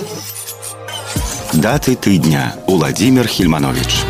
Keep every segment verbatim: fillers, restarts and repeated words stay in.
Даты тыдня. Уладзімір Хільманович.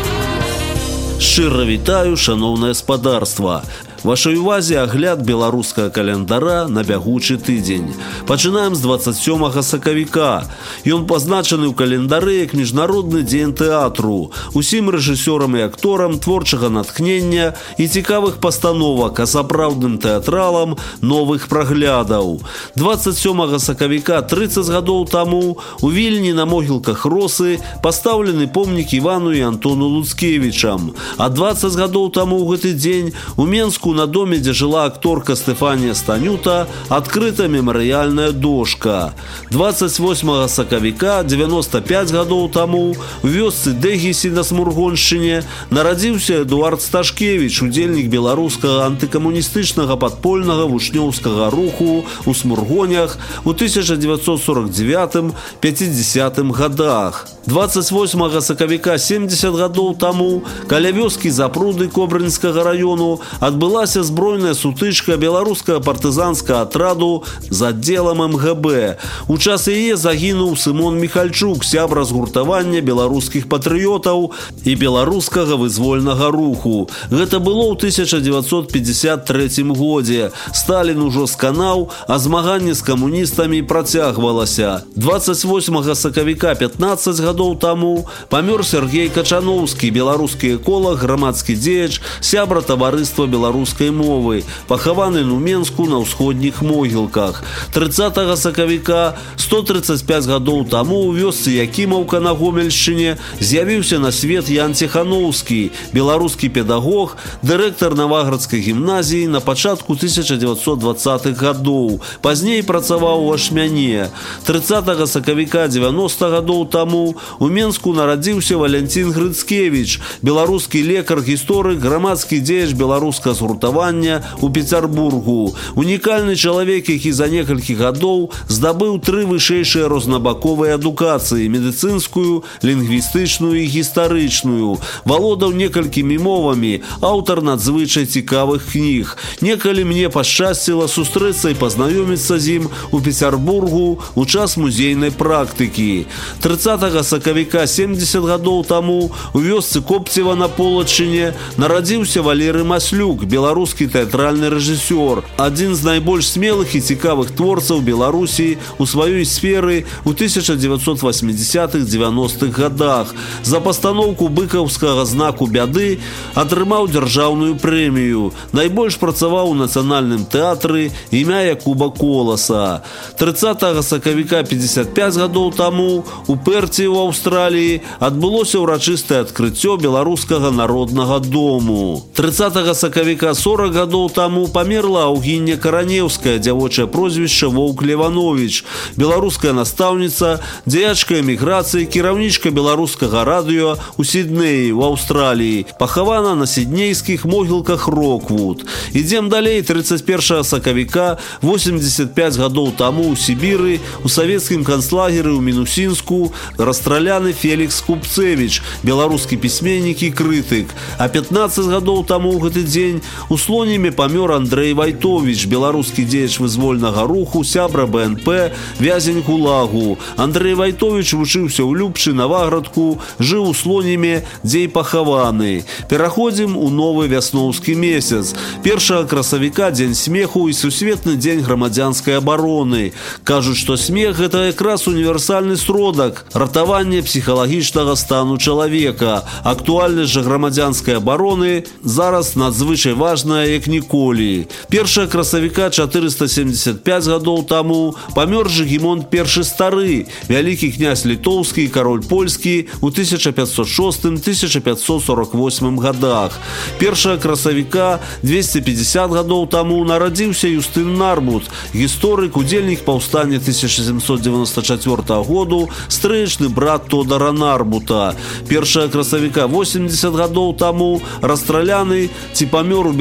Шчыра вітаю, шаноўнае спадарства. Вашай увазе агляд беларускага календара на бягучы тыдзень. Пачынаем з дваццаць сёмага сакавіка. Ён пазначаны ў календары як міжнародны дзень тэатру. Усім рэжысёрам і акторам творчага натхнення і цікавых пастановак, а сапраўдным тэатралам новых праглядаў. дваццаць сёмага сакавіка трыццаць гадоў таму у Вільні на могілках Росы пастаўлены помнік Івану і Антону Луцкевічам. А дваццаць гадоў таму ў гэты дзень у Менску на доме, дзе жыла акторка Стэфанія Станюта, адкрыта мемарыяльная дошка. дваццаць восьмага сакавіка дзевяноста пяць гадоў таму у вёсцы Дэгісі на Смургоншчыне нарадзіўся Эдуард Сташкевіч, удзельнік беларускага антыкамуністычнага падпольнага вучнёўскага руху ў Смургонях у тысяча дзевяцьсот сорок дзевятым — пяцідзесятым гадах. дваццаць восьмага сакавіка семдзесят гадоў таму каля вёскі Запруды Кобрынскага раёну адбылася збройная сутычка беларускага партызанскага атраду з аддзелам эм гэ бэ. У час яе загінуў Сымон Міхальчук, сябра згуртавання беларускіх патрыётаў і беларускага вызвольнага руху. Гэта было ў тысяча дзевяцьсот пятьдесят трэцім годзе. Сталін ужо сканаў, а змаганне з камуністамі працягвалася. дваццаць восьмага сакавіка пятнаццаць гадоў таму памёр Сергей Качановскі, беларускі эколог, грамадскі дзеяч, сябра таварыства беларускай мовы, пахаваны ў Менску на ўсходніх могілках. трыццатага сакавіка сто трыццаць пяць гадоў таму ў вёсцы Якімаўка на Гомельшчыне з'явіўся на свет Ян Ціхановскі, беларускі педагог, дырэктар Наваградскай гімназіі на пачатку тысяча дзевяцьсот дваццатых гадоў. Пазней працаваў у Ашмяне. трыццатага сакавіка дзевяноста гадоў таму у Менску нарадзіўся Валянцін Грыцкевіч, беларускі лекар, гісторык, грамадскі дзеяч беларускага згуртавання ў Пецярбургу. Унікальны чалавек, які за некалькі гадоў здабыў тры вышэйшыя рознабаковыя адукацыі: медыцынскую, лінгвістычную і гістарычную. Валодаў некалькімі мовамі, аўтар надзвычай цікавых кніг. Некалі мне пашчасціла сустрэцца і пазнаёміцца з ім у Пецярбургу ў час музейнай практыкі. трыццатага сакавіка семдзесят гадоў таму у вёсцы Копцева на Полачыне нарадзіўся Валерый Маслюк, беларускі тэатральны рэжысёр, адзін з найбольш смелых і цікавых творцаў Беларусі ў сваёй сферы ў тысяча дзевяцьсот васьмідзесятых — дзевяностых гадах. За пастаноўку быкаўскага знаку бяды атрымаў дзяржаўную прэмію. Найбольш працаваў у нацыянальным тэатры імя Якуба Коласа. трыццатага сакавіка пятьдесят пять гадоў таму у Перце ў Аўстраліі адбылося ўрачыстае адкрыццё беларускага народнага дому. трыццатага сакавіка сорок гадоў таму памерла Аўгіння Каранеўская, дзявочае прозвішча Воўк Леванович, беларуская настаўніца, дзеячка эміграцыі, кіраўнічка беларускага радыё ў Сіднеі, ў Аўстраліі, пахавана на сіднейскіх могілках Роквуд. Ідзем далей. трыццаць першага сакавіка восемьдесят пять гадоў таму ў Сібіры у савецкім канцлагеры ў Мінусінску расстраляны Фелікс Купцевіч, беларускі пісьменнік і крытык. А пятнаццаць гадоў таму ў гэты дзень у Слоніме памёр Андрэй Вайтовіч, беларускі дзеяч вызвольнага руху, сябра бэ эн пэ, вязень гулагу. Андрэй Вайтовіч вучыўся ў Любчы, Наваградку, жыў у Слоніме, дзе і пахаваны. Пераходзім у новы вясноўскі месяц. першага красавіка дзень смеху і сусветны дзень грамадзянскай абароны. Кажуць, што смех — гэта якраз універсальны сродак ратавання псіхалагічнага стану чалавека. Актуальнасць жа грамадзянскай абароны зараз надзвычай важная як ніколі. першага красавіка чатырыста семьдесят пять гадоў таму памёр Жыгімонт першы стары, вялікі князь літоўскі і кароль польскі ў тысяча пятьсот шостым — тысяча пятьсот сорок восьмым гадах. першага красавіка двести пятьдесят гадоў таму нарадзіўся Юстын Нарбут, гісторык, удзельнік паўстання тысяча сямсот девяносто четвёртага году, стрэчны брат Тодара Нарбута. першага красавіка восемьдесят гадоў таму расстраляны ці памёр у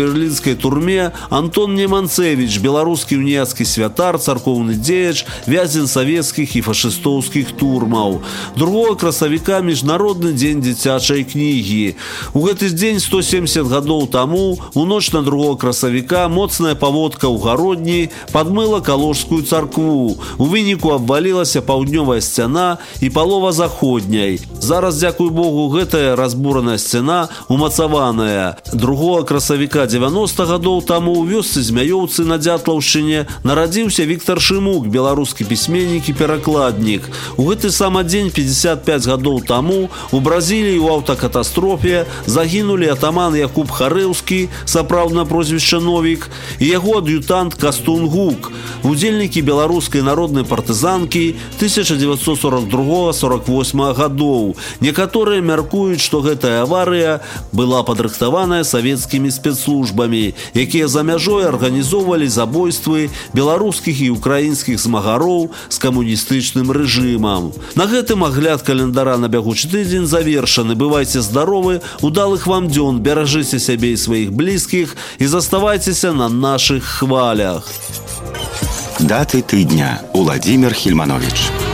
берлінскай турме Антон Неманцевич, беларускі уніяцкі святар, царкоўны дзеяч, вязень савецкіх і фашыстоўскіх турмаў. другога красавіка міжнародны дзень дзіцячай кнігі. У гэты дзень сто семьдесят гадоў таму, у ноч на другога красавіка, моцная паводка ў гародні падмыла каложскую царкву. У выніку абвалілася паўднёвая сцяна і палова заходняй. Зараз, дзякуй Богу, гэтая разбураная сцяна умацаваная. другога красавіка девяносто гадоў таму ў вёсцы Змяёўцы на Дзятлаўшчыне нарадзіўся Віктор Шымук, беларускі пісьменнік і перакладнік. У гэты самы дзень пятьдесят пять гадоў таму у Бразіліі ў аўтакатастрофе загінулі атаман Якуб Харэўскі, сапраўднае прозвішча Новік, і яго ад'ютант Кастун Гук, удзельнікі беларускай народнай партызанкі тысяча девятьсот сорок другога — сорок восьмага гадоў. Некаторыя мяркуюць, што гэтая аварыя была падрыхтаваная савецкімі спецслужбамі, якія за мяжой арганізоўвалі забойствы беларускіх і украінскіх змагароў з камуністычным рэжымам. На гэтым агляд календара на бягучы тыдзень завершаны. Бывайце здаровы, удалых вам дзён, беражыце сябе і сваіх блізкіх і заставайцеся на нашых хвалях. Даты тыдня. Уладзімір Хільманович.